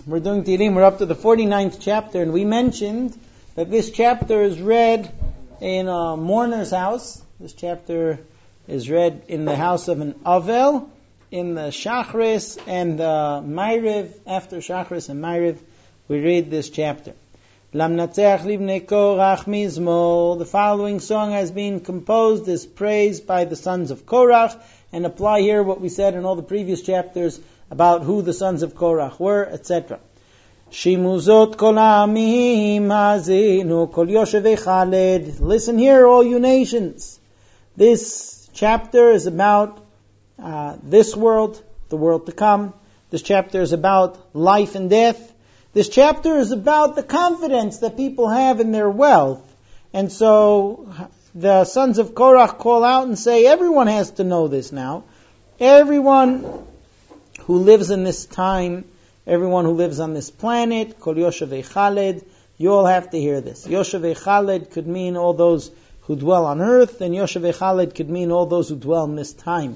We're doing Tehillim. We're up to the 49th chapter, and we mentioned that this chapter is read in a mourner's house. This chapter is read in the house of an Avel, in the Shachris and the Ma'ariv. After Shachris and Ma'ariv, we read this chapter. Lamnatzeach livnei Korach mizmor. The following song has been composed as praise by the sons of Korach, and apply here what we said in all the previous chapters about who the sons of Korach were, etc. Shimuzot kol ha'amim hazinu kol yoshevei Chaled. Listen here, all you nations. This chapter is about this world, the world to come. This chapter is about life and death. This chapter is about the confidence that people have in their wealth. And so the sons of Korach call out and say, everyone has to know this now. Everyone who lives in this time, everyone who lives on this planet, Kol Yoshevei Chaled, you all have to hear this. Yoshevei Chaled could mean all those who dwell on earth, and Yoshevei Chaled could mean all those who dwell in this time.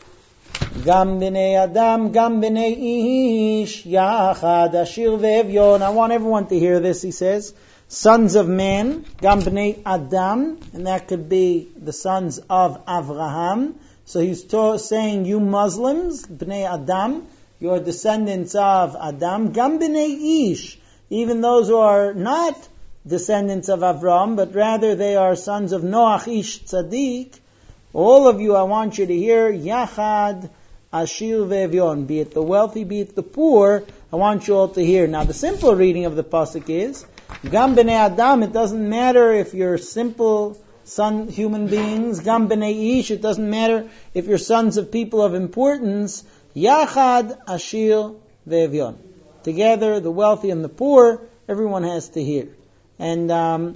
Gam b'nei Adam, gam b'nei Ish, Yachad, Ashir ve'Evyon. I want everyone to hear this, he says. Sons of man, gam b'nei Adam, and that could be the sons of Avraham. So he's saying, you Muslims, b'nei Adam, you're descendants of Adam. Gam b'nei Ish, even those who are not descendants of Avram, but rather they are sons of Noach Ish Tzaddik. All of you, I want you to hear, Yachad, Ashir ve'Evyon, be it the wealthy, be it the poor, I want you all to hear. Now the simple reading of the pasuk is, Gam b'nei Adam, it doesn't matter if you're simple human beings. Gam b'nei Ish, it doesn't matter if you're sons of people of importance. Yachad, Ashir ve'Evyon. Together, the wealthy and the poor, everyone has to hear. And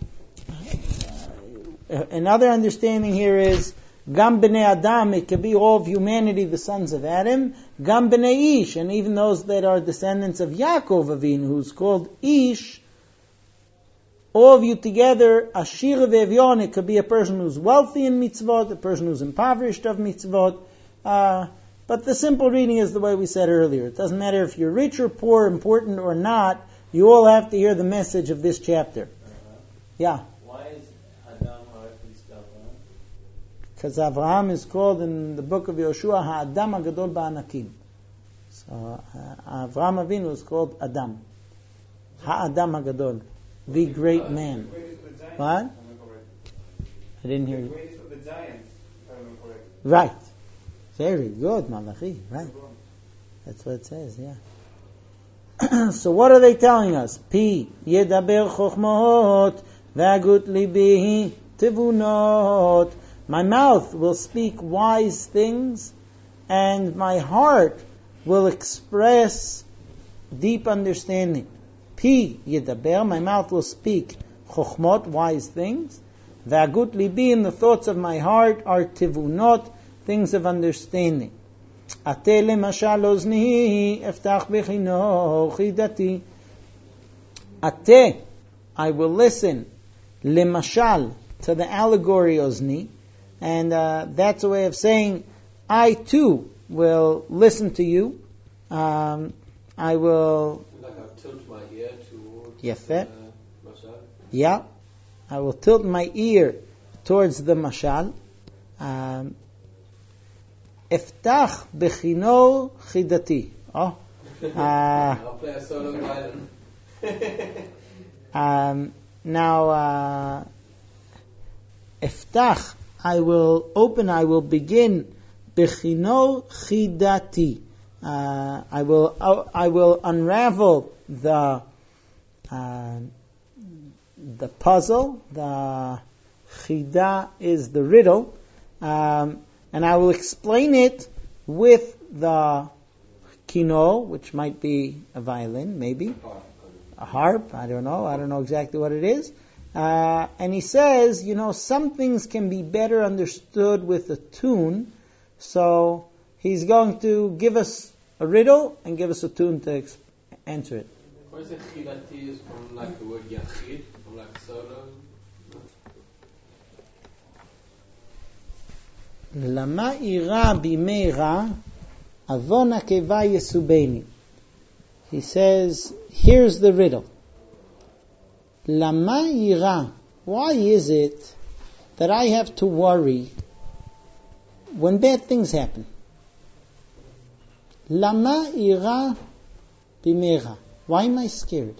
another understanding here is, Gam b'nei Adam, it could be all of humanity, the sons of Adam. Gam b'nei Ish, and even those that are descendants of Yaakov Avinu, who's called Ish, all of you together, Ashir ve'Evyon, it could be a person who's wealthy in mitzvot, a person who's impoverished of mitzvot. But the simple reading is the way we said earlier. It doesn't matter if you're rich or poor, important or not, you all have to hear the message of this chapter. Yeah? Why is Adam Ha'arachis Avraham? Because Avraham is called in the book of Yoshua, Ha'adam HaGadol Ba'anakim. So Avraham Avinu is called Adam. Ha'adam HaGadol. The great man. What? I didn't hear you. The greatest of the giants, if I remember correctly. Right. Very good, Malachi. Right. That's what it says, yeah. So what are they telling us? Pi yedaber chokhmot v'agut libi tivunot. My mouth will speak wise things, and my heart will express deep understanding. Pi yedaber, my mouth will speak chokhmot, wise things. V'agut libi, and the thoughts of my heart are tivunot, things of understanding. Ate lemashal ozni eftach bechino chidati. Ate, I will listen. Lemashal, to the allegory ozni, and that's a way of saying, I too will listen to you. I will. Like I'll tilt my ear towards Yefet. Mashal. Yeah, I will tilt my ear towards the mashal. Eftach bechino chidati. Oh. I'll play a solo violin. Now, eftach, I will open, I will begin. Bechino chidati. I will unravel the puzzle. The chida is the riddle. And I will explain it with the kino, which might be a violin, maybe. A harp, I don't know exactly what it is. And he says, some things can be better understood with a tune. So he's going to give us a riddle and give us a tune to answer it. What is it? Chidati is from like the word yachid, from like solo. Lama ira bimeira avon akeva yesubeni. He says, here's the riddle. Lama ira. Why is it that I have to worry when bad things happen? Lama ira bimera. Why am I scared?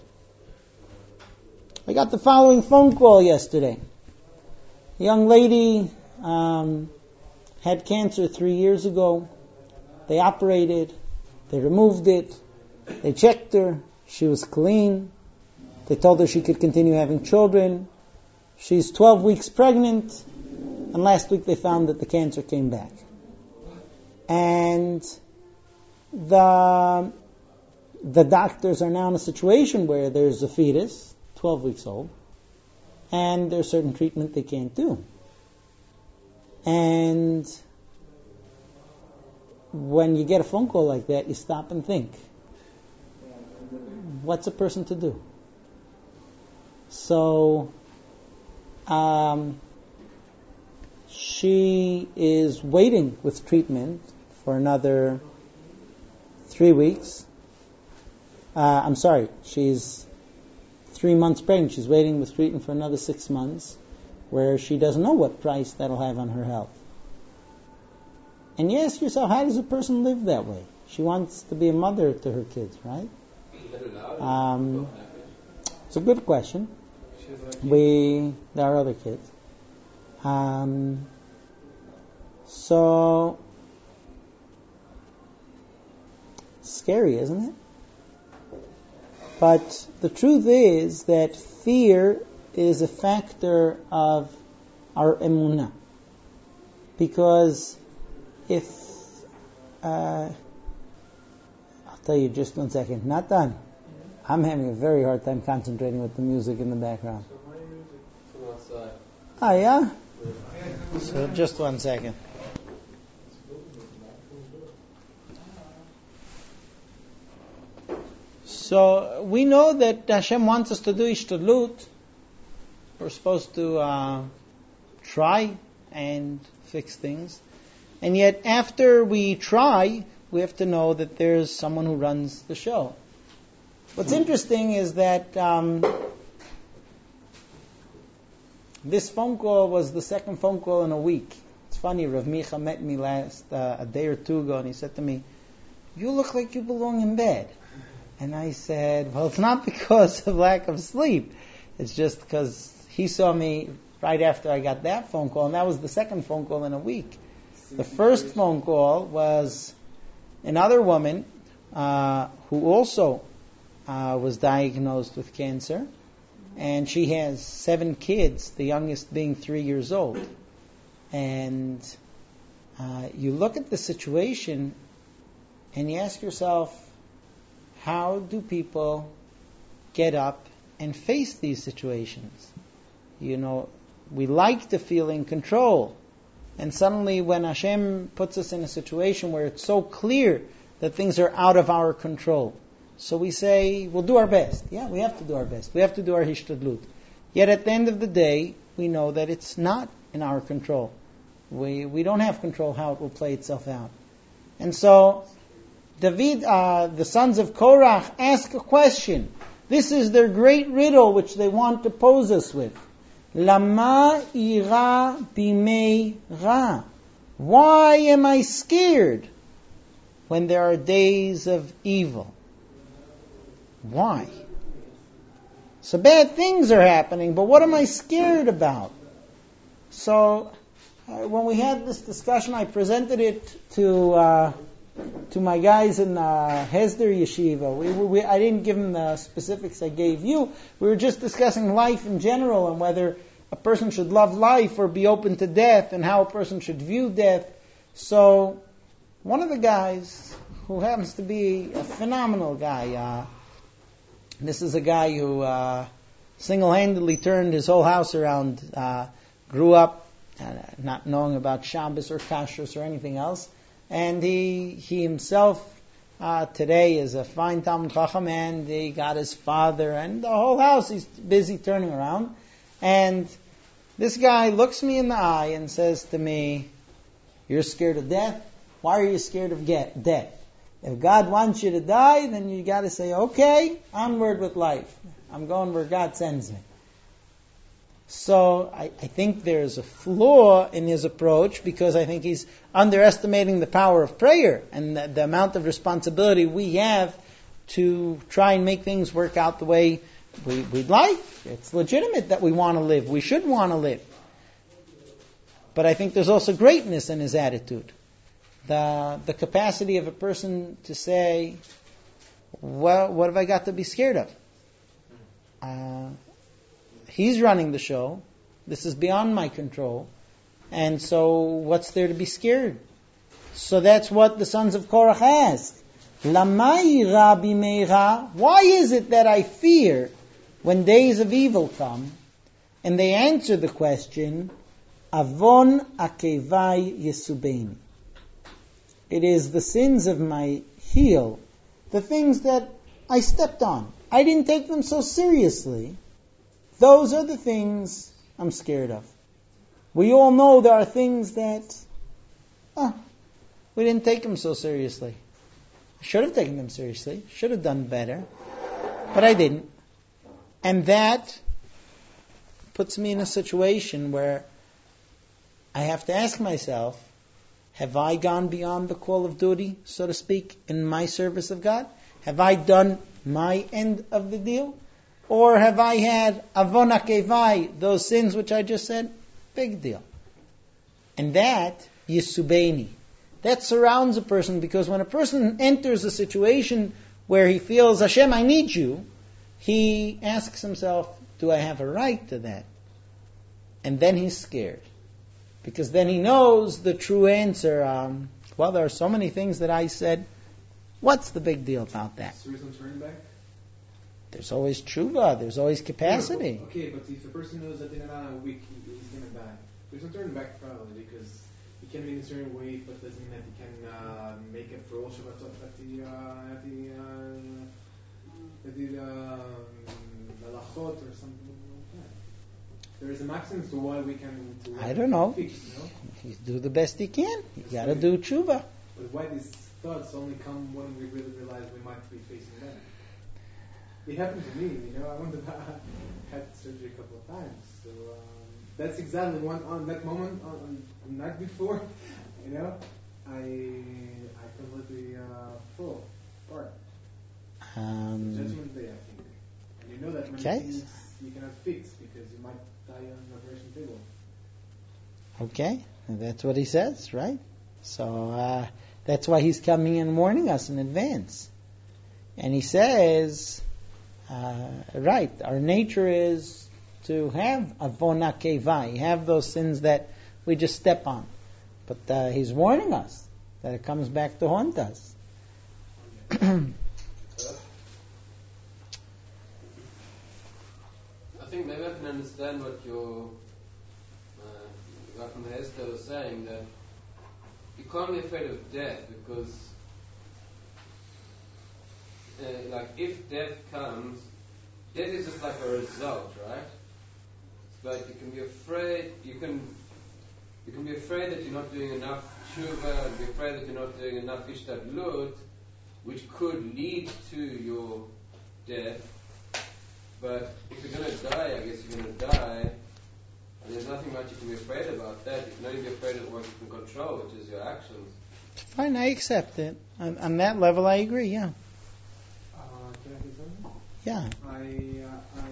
I got the following phone call yesterday. A young lady had cancer 3 years ago. They operated. They removed it. They checked her. She was clean. They told her she could continue having children. She's 12 weeks pregnant. And last week they found that the cancer came back. And the doctors are now in a situation where there's a fetus, 12 weeks old, and there's certain treatment they can't do. And when you get a phone call like that, you stop and think, what's a person to do? So, she is waiting with treatment for another 3 weeks. She's 3 months pregnant. She's waiting with treatment for another 6 months, where she doesn't know what price that'll have on her health. And you ask yourself, how does a person live that way? She wants to be a mother to her kids, right? It's a good question. There are other kids. So, scary, isn't it? But the truth is that fear is a factor of our emunah. Because if, I'll tell you just 1 second, not done. I'm having a very hard time concentrating with the music in the background. From outside. Ah, yeah? So just 1 second. So we know that Hashem wants us to do ishtadlut. We're supposed to try and fix things. And yet after we try, we have to know that there's someone who runs the show. What's interesting is that this phone call was the second phone call in a week. It's funny, Rav Micha met me a day or two ago, and he said to me, "You look like you belong in bed." And I said, well, it's not because of lack of sleep. It's just because he saw me right after I got that phone call, and that was the second phone call in a week. The first phone call was another woman who also was diagnosed with cancer, and she has 7 kids, the youngest being 3 years old. And you look at the situation and you ask yourself, how do people get up and face these situations? You know, we like to feel in control. And suddenly when Hashem puts us in a situation where it's so clear that things are out of our control, so we say, we'll do our best. Yeah, we have to do our best. We have to do our hishtadlut. Yet at the end of the day, we know that it's not in our control. We don't have control how it will play itself out. And so David, the sons of Korach, ask a question. This is their great riddle which they want to pose us with. Lama ira bimei ra. Why am I scared when there are days of evil? Why? So bad things are happening, but what am I scared about? So when we had this discussion, I presented it to my guys in Hesder Yeshiva. I didn't give them the specifics I gave you. We were just discussing life in general and whether a person should love life or be open to death and how a person should view death. So one of the guys, who happens to be a phenomenal guy, this is a guy who single-handedly turned his whole house around, grew up not knowing about Shabbos or Kashrus or anything else. And he himself today is a fine Talmud Chacham, and he got his father and the whole house he's busy turning around. And this guy looks me in the eye and says to me, "You're scared of death? Why are you scared of death?" If God wants you to die, then you got to say, okay, onward with life. I'm going where God sends me. So I think there's a flaw in his approach because I think he's underestimating the power of prayer and the amount of responsibility we have to try and make things work out the way we'd like. It's legitimate that we want to live. We should want to live. But I think there's also greatness in his attitude. The capacity of a person to say, well, what have I got to be scared of? He's running the show. This is beyond my control. And so what's there to be scared? So that's what the sons of Korach asked. Lamai Rabbi Meira, why is it that I fear when days of evil come? And they answer the question, Avon akevai yesubeni. It is the sins of my heel, the things that I stepped on. I didn't take them so seriously. Those are the things I'm scared of. We all know there are things that we didn't take them so seriously. I should have taken them seriously. Should have done better. But I didn't. And that puts me in a situation where I have to ask myself, have I gone beyond the call of duty, so to speak, in my service of God? Have I done my end of the deal? Or have I had avon akevai, those sins which I just said? Big deal. And that, yisubeni, that surrounds a person, because when a person enters a situation where he feels, Hashem, I need you, he asks himself, do I have a right to that? And then he's scared. Because then he knows the true answer. Well, there are so many things that I said. What's the big deal about that? So there's no turning back? There's always tshuva. There's always capacity. Yeah, okay, but if a person knows that in a week he's going to die, there's no turning back probably because he can be in a certain way, but doesn't mean that he can make it for all Shabbatot at the Malachot or something like that. There is a maximum to why we can. I don't know. Fix, you know? He do the best he can. You got to do tshuva. But why these thoughts only come when we really realize we might be facing them? It happened to me, you know. I had surgery a couple of times, so that's exactly on that moment on the night before, you know. I completely fall apart. Judgment Day, I think, and you know that many things you cannot fix because you might die on an operation table. Okay, and that's what he says, right? So that's why he's coming and warning us in advance. And he says, right, our nature is to have avon akevai, have those sins that we just step on. But he's warning us that it comes back to haunt us. I think maybe I can understand what your Rav Hester was saying, that you can't be afraid of death because like if death comes, death is just like a result, right? But you can be afraid. You can be afraid that you're not doing enough tshuva, and be afraid that you're not doing enough ishtadlut, which could lead to your death. But if you're going to die, I guess you're going to die, and there's nothing much you can be afraid about that. You can only be afraid of what you can control, which is your actions. Fine, I accept it. On that level, I agree. Yeah. Can I say something? Yeah. I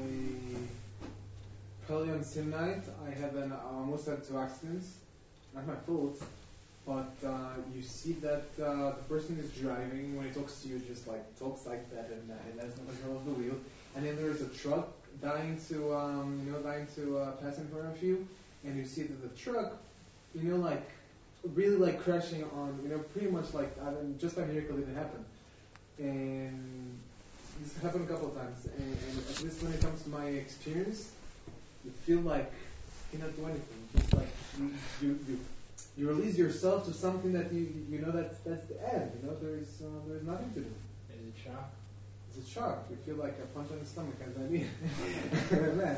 probably on the same night I almost had 2 accidents. Not my fault, but you see that the person is driving. When he talks to you, just like talks like that, and has no control of the wheel. And then there is a truck dying to pass in front of you, and you see that the truck, like really like crashing on, pretty much like just by miracle didn't happen. And this happened a couple of times, and at least when it comes to my experience, you feel like you cannot do anything. Just like you release yourself to something that you know that's the end. There's nothing to do. Is it shock? It's a shock. You feel like a punch in the stomach, as I mean. Man.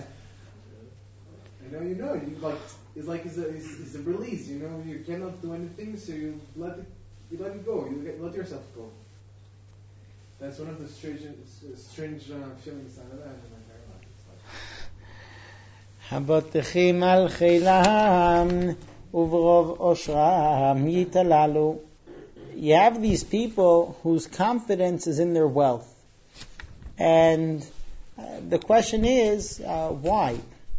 It's a release. You cannot do anything, so you let it go. You let yourself go. That's one of the strange feelings I have in my entire life. הבוטחים על חילם וברוב אושרם יתעללו. You have these people whose confidence is in their wealth. And the question is, why?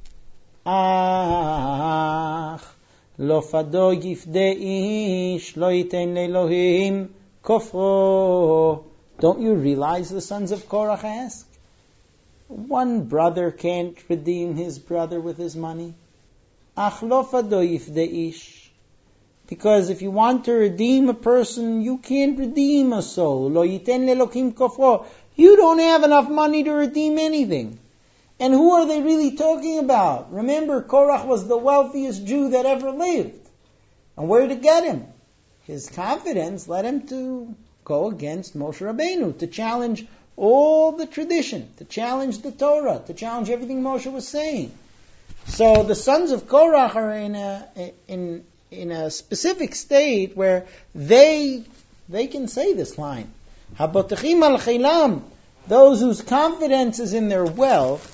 לא פדו יפדה איש, לא ייתן לאלוהים כופרו. Don't you realize, the sons of Korach ask? One brother can't redeem his brother with his money. Ach lo fado yifde ish. Because if you want to redeem a person, you can't redeem a soul. Lo yiten lelokim kofro. You don't have enough money to redeem anything. And who are they really talking about? Remember, Korach was the wealthiest Jew that ever lived. And where to get him? His confidence led him to go against Moshe Rabbeinu, to challenge all the tradition, to challenge the Torah, to challenge everything Moshe was saying. So the sons of Korach are in a specific state where they can say this line. Habotachim al chilam, those whose confidence is in their wealth,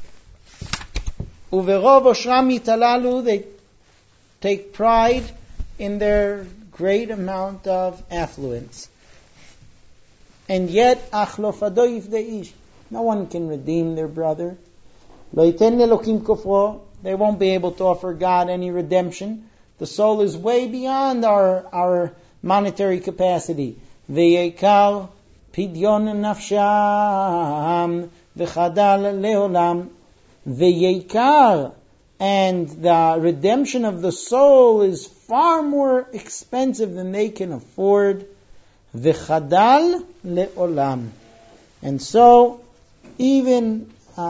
uverov oshram yitalalu, they take pride in their great amount of affluence. And yet, ach lo fado yifde ish, no one can redeem their brother. Lo yiten lelokim kofro, they won't be able to offer God any redemption. The soul is way beyond our monetary capacity. Ve'yekar pidyon nafsham v'chadal leolam. Ve'yekar, and the redemption of the soul is far more expensive than they can afford. V'chadal leolam. And so, even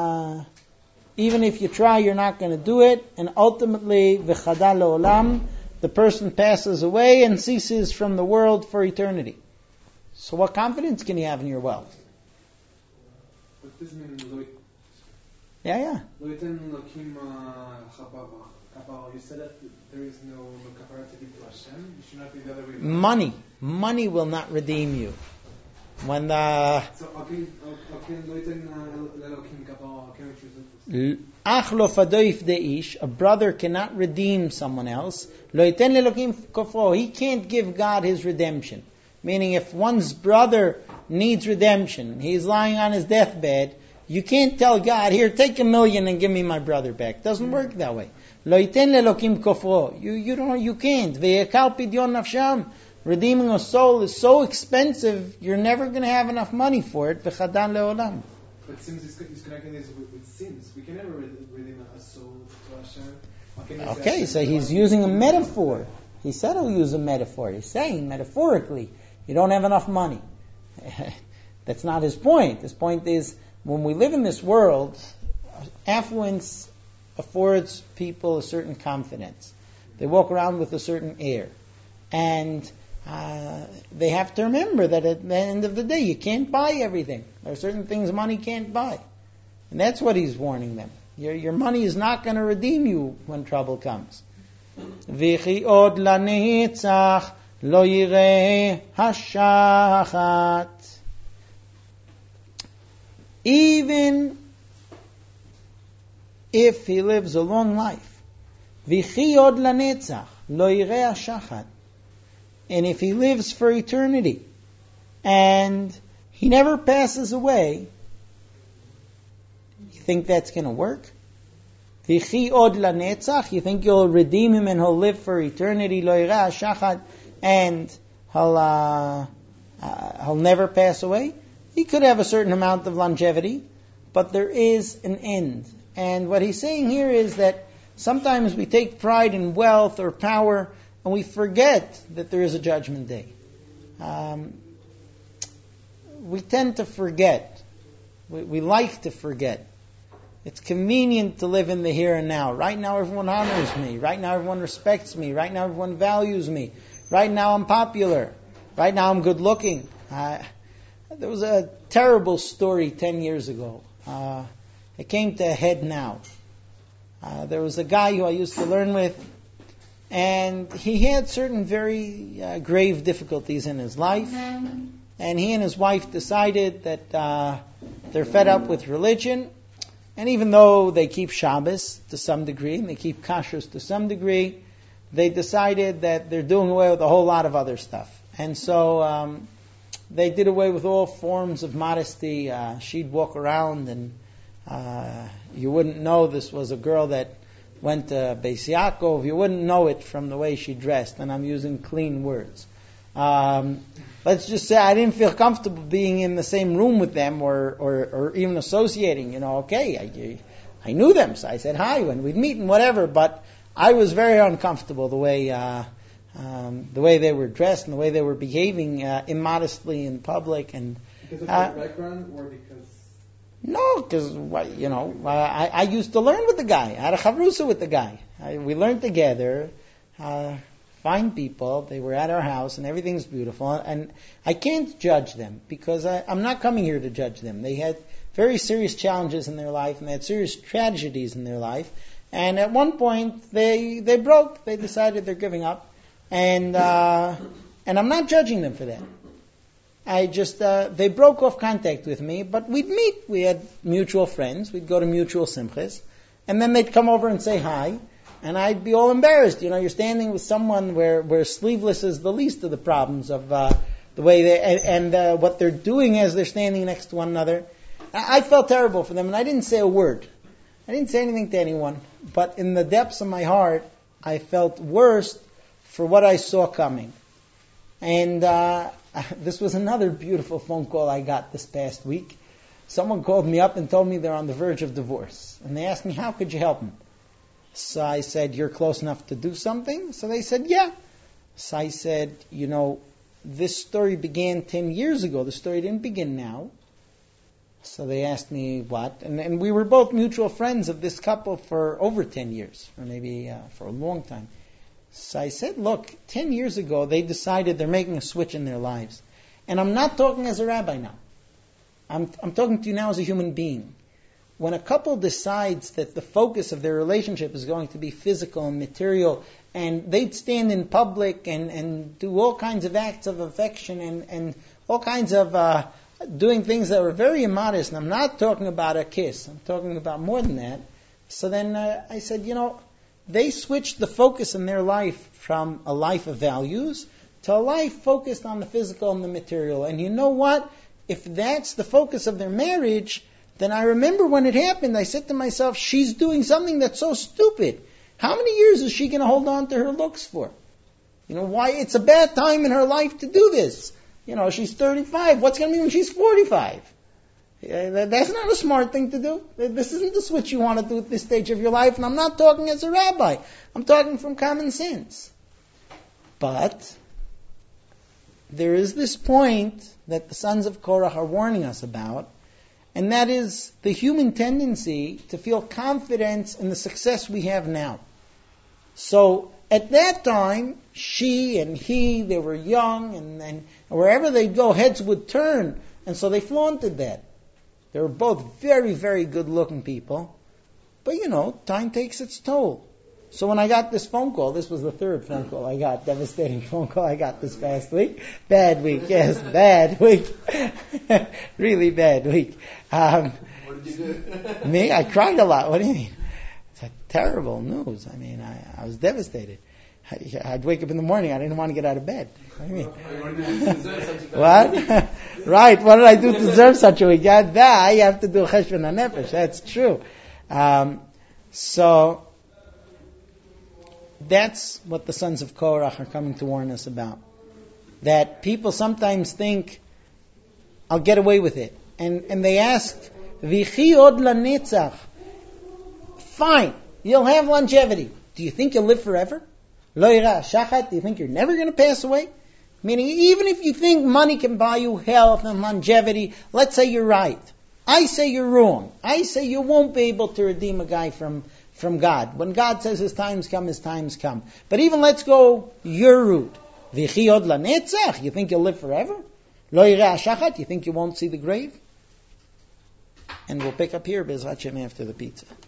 if you try, you're not going to do it. And ultimately, v'chadal leolam, the person passes away and ceases from the world for eternity. So what confidence can you have in your wealth? What does it mean? Yeah. You said that there is no kapara to give to Hashem. You should not be the other way around. Money will not redeem you. When the ach lo fadoif deish, a brother cannot redeem someone else. Lo yiten lelokim kofro, he can't give God his redemption. Meaning, if one's brother needs redemption, he's lying on his deathbed, you can't tell God, here, take $1 million and give me my brother back. Doesn't work that way. Lo yiten lelokim kofro, you can't. Ve'yekar pidyon nafsham. Redeeming a soul is so expensive, you're never going to have enough money for it. V'chadan leolam. But sins is connecting this with sins. We can never redeem a soul to Hashem. Okay, so he's using a metaphor. He said he'll use a metaphor. He's saying metaphorically, you don't have enough money. That's not his point. His point is, when we live in this world, affluence affords people a certain confidence. They walk around with a certain air. And they have to remember that at the end of the day, you can't buy everything. There are certain things money can't buy. And that's what he's warning them. Your money is not going to redeem you when trouble comes. V'chi od lanetzach lo yireh hashachat. Even if he lives a long life, v'chi od lanetzach lo yireh hashachat. And if he lives for eternity, and he never passes away, you think that's going to work? V'chi od lanetzach, you think you'll redeem him and he'll live for eternity, lo yireh hashachat, and he'll never pass away? He could have a certain amount of longevity, but there is an end. And what he's saying here is that sometimes we take pride in wealth or power, and we forget that there is a judgment day. We tend to forget. We like to forget. It's convenient to live in the here and now. Right now everyone honors me. Right now everyone respects me. Right now everyone values me. Right now I'm popular. Right now I'm good looking. There was a terrible story 10 years ago. It came to a head now. There was a guy who I used to learn with, and he had certain very grave difficulties in his life. and he and his wife decided that they're fed up with religion, and even though they keep Shabbos to some degree, and they keep kashrus to some degree, they decided that they're doing away with a whole lot of other stuff. And so they did away with all forms of modesty. She'd walk around and you wouldn't know this was a girl that went to Beis Yaakov. You wouldn't know it from the way she dressed, and I'm using clean words. Let's just say I didn't feel comfortable being in the same room with them or even associating. Okay, I knew them, so I said hi when we'd meet and whatever, but I was very uncomfortable the way they were dressed and the way they were behaving immodestly in public. And because of their background, or because? No, because I used to learn with the guy. I had a chavrusa with the guy. We learned together. Fine people. They were at our house, and everything's beautiful. And I can't judge them because I'm not coming here to judge them. They had very serious challenges in their life, and they had serious tragedies in their life. And at one point, they broke. They decided they're giving up, and I'm not judging them for that. I just they broke off contact with me, but we'd meet. We had mutual friends. We'd go to mutual simchas, and then they'd come over and say hi, and I'd be all embarrassed. You're standing with someone where sleeveless is the least of the problems of the way they and what they're doing as they're standing next to one another. I felt terrible for them, and I didn't say a word. I didn't say anything to anyone, but in the depths of my heart, I felt worse for what I saw coming. And this was another beautiful phone call I got this past week. Someone called me up and told me they're on the verge of divorce. And they asked me, how could you help them? So I said, you're close enough to do something? So they said, yeah. So I said, this story began 10 years ago. The story didn't begin now. So they asked me what, and we were both mutual friends of this couple for over 10 years, or maybe for a long time. So I said, look, 10 years ago they decided they're making a switch in their lives. And I'm not talking as a rabbi now. I'm talking to you now as a human being. When a couple decides that the focus of their relationship is going to be physical and material, and they'd stand in public and do all kinds of acts of affection and all kinds of doing things that were very immodest, and I'm not talking about a kiss, I'm talking about more than that. So then I said, they switched the focus in their life from a life of values to a life focused on the physical and the material. And you know what? If that's the focus of their marriage, then I remember when it happened, I said to myself, she's doing something that's so stupid. How many years is she going to hold on to her looks for? Why? It's a bad time in her life to do this. She's 35. What's going to be when she's 45? That's not a smart thing to do. This isn't the switch you want to do at this stage of your life. And I'm not talking as a rabbi. I'm talking from common sense. But there is this point that the sons of Korach are warning us about, and that is the human tendency to feel confidence in the success we have now. So at that time, she and he, they were young, and wherever they'd go, heads would turn. And so they flaunted that. They were both very, very good-looking people. But, time takes its toll. So when I got this phone call, this was the third phone call I got, devastating phone call I got this past week. Bad week, yes, bad week. Really bad week. What did you do? Me? I cried a lot. What do you mean? It's terrible news. I mean, I was devastated. I'd wake up in the morning, I didn't want to get out of bed. What do you mean? What? Right, what did I do to deserve such a week? I have to do cheshbon hanefesh, that's true. So, that's what the sons of Korach are coming to warn us about. That people sometimes think, I'll get away with it. And they ask, V'chi od lanetzach. Fine, you'll have longevity. Do you think you'll live forever? Lo yira shachat, do you think you're never going to pass away? Meaning, even if you think money can buy you health and longevity, let's say you're right. I say you're wrong. I say you won't be able to redeem a guy from God. When God says his time's come, his time's come. But even let's go your route. V'chi od lanetzach, you think you'll live forever? Lo yira shachat, you think you won't see the grave? And we'll pick up here, Be'ezrat Hashem, after the pizza.